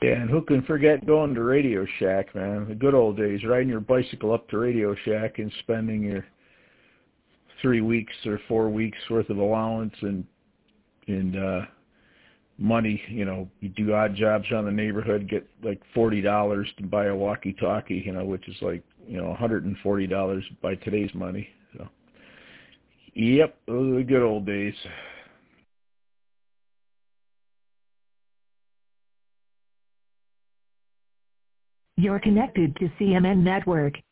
Yeah, and who can forget going to Radio Shack, man? The good old days, riding your bicycle up to Radio Shack and spending your 3 weeks or 4 weeks worth of allowance and money. You do odd jobs around the neighborhood, get like $40 to buy a walkie-talkie, which is like $140 by today's money. So, yep, those are the good old days. You're connected to CMN Network.